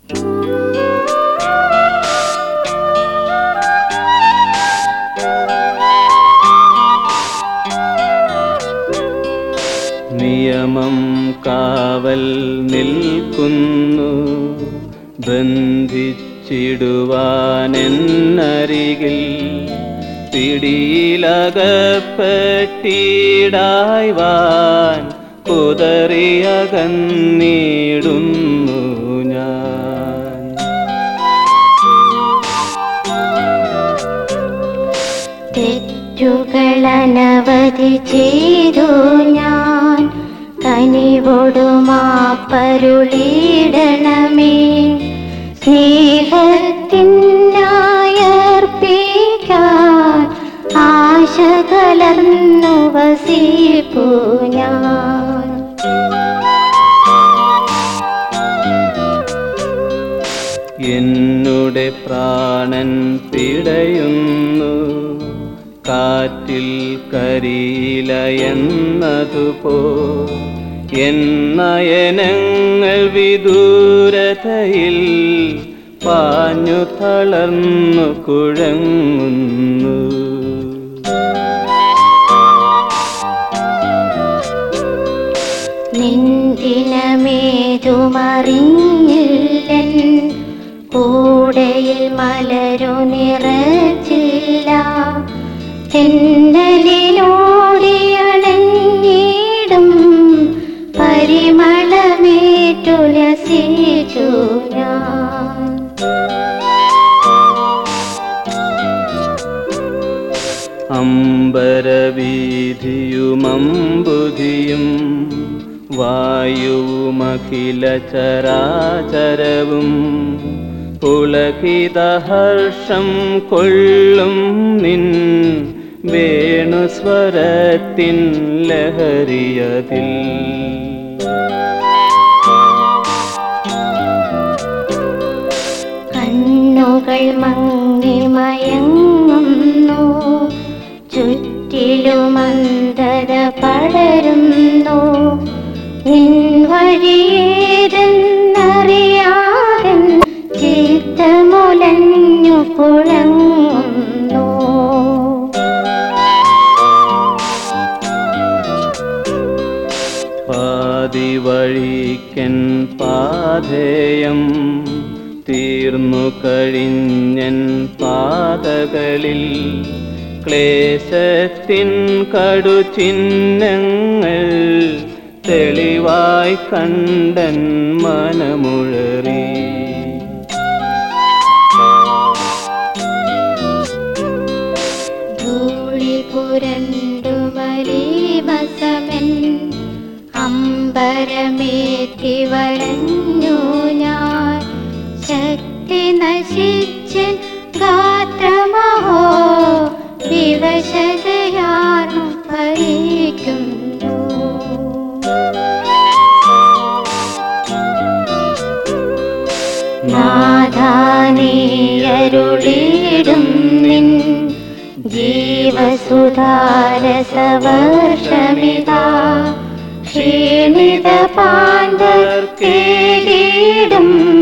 നിയമം കാവൽ നിൽക്കുന്നു ബന്ധിച്ചിടുവാനെന്നരികിൽ പിടിയിലകപ്പെട്ടിടായ്വാൻ കുതറിയകന്നിടുന്നു ഞാൻ. തെറ്റുകളനവധി ചെയ്തു ഞാൻ, കനിവോടു മാപ്പരുളിയിടണമേ. സ്നേഹത്തിനായർപ്പിക്കാൻ ആശ കലർന്നു വസിപ്പു ഞാൻ. എന്നുടെ പ്രാണൻ പിടയുന്നു കാറ്റിൽ കരിയില എന്നതുപോ, എന്നയനങ്ങൾ വിദൂരതയിൽ പാഞ്ഞു തളർന്നു കുഴങ്ങുന്നു. നിന്ദിനമേതുമറിഞ്ഞില്ലൻ, കൂടയിൽ മലരു നിറച്ചില്ല. തെന്നലിലോടിയണഞ്ഞിടും പരിമളമേറ്റുലസിച്ചു ഞാൻ. അമ്പരവീഥിയുമമ്പുതിയും വായുവുമഖില ചരാചരവും പുളകിതഹർഷം കൊള്ളും നിൻ വേണുസ്വരത്തിൻ ലഹരിയതിൽ. കണ്ണുകൾ മങ്ങി മയങ്ങുന്നു, ചുറ്റിലുമന്ധത പടരുന്നു. നിൻ വഴിയേതെന്നറിയാതെ ചിത്തമുലഞ്ഞു കുഴങ്ങുന്നു. പാതിവഴിക്കൻ പാഥേയം തീർന്നു കഴിഞ്ഞൻ പാതകളിൽ ക്ലേശത്തിൻ കടുചിഹ്നങ്ങൾ തെളിവായി കണ്ടൻ മനമുഴറി. ധൂളി പുരണ്ടു മലീമസമൻ അമ്പരമേറ്റി വരഞ്ഞു ഞാൻ. ശക്തി നശിച്ചൻ ഗാത്രമഹോ വിവശതയാർന്നു ഭരിക്കുന്നു. നാഥാനീയരുളിടും നിൻ ജീവസുധാരസവർഷമിതാ. ക്ഷീണിത പാണ്ഡർക്കേകിടും